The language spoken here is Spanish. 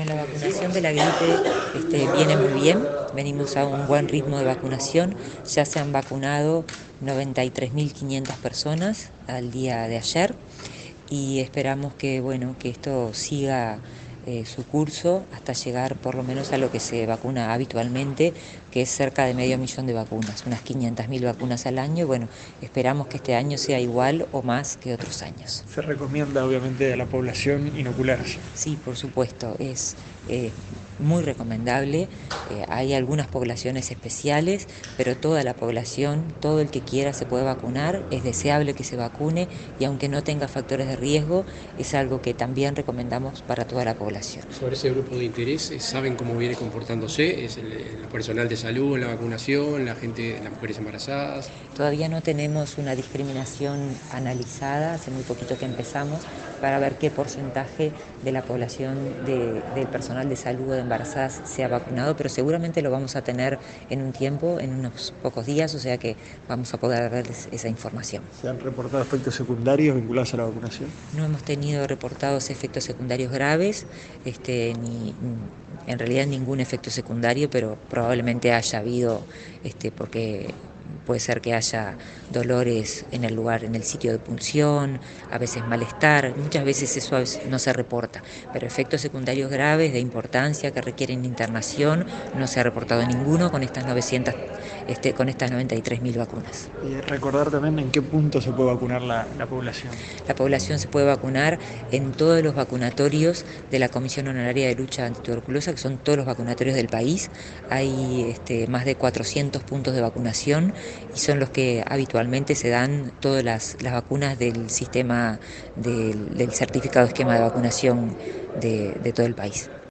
la vacunación de la gripe viene muy bien, venimos a un buen ritmo de vacunación, ya se han vacunado 93.500 personas al día de ayer y esperamos que, que esto siga su curso hasta llegar por lo menos a lo que se vacuna habitualmente, que es cerca de 500.000 de vacunas, unas 500.000 vacunas al año, y esperamos que este año sea igual o más que otros años. Se recomienda obviamente a la población inocularse. Sí, por supuesto, es muy recomendable. Hay algunas poblaciones especiales, pero toda la población, todo el que quiera se puede vacunar, es deseable que se vacune y aunque no tenga factores de riesgo, es algo que también recomendamos para toda la población. Sobre ese grupo de interés, ¿saben cómo viene comportándose? ¿Es el personal de salud en la vacunación, la gente, las mujeres embarazadas? Todavía no tenemos una discriminación analizada, hace muy poquito que empezamos, para ver qué porcentaje de la población del personal de salud o de embarazadas se ha vacunado, pero seguramente lo vamos a tener en un tiempo, en unos pocos días, o sea que vamos a poder ver esa información. ¿Se han reportado efectos secundarios vinculados a la vacunación? No hemos tenido reportados efectos secundarios graves, ni en realidad ningún efecto secundario, pero probablemente haya habido, porque puede ser que haya dolores en el lugar, en el sitio de punción, a veces malestar, muchas veces eso no se reporta, pero efectos secundarios graves de importancia que requieren internación no se ha reportado ninguno con estas 93.000 vacunas. Y recordar también en qué punto se puede vacunar la población. La población se puede vacunar en todos los vacunatorios de la Comisión Honoraria de Lucha Antituberculosa, que son todos los vacunatorios del país. Hay más de 400 puntos de vacunación y son los que habitualmente se dan todas las vacunas del sistema del certificado de esquema de vacunación de todo el país.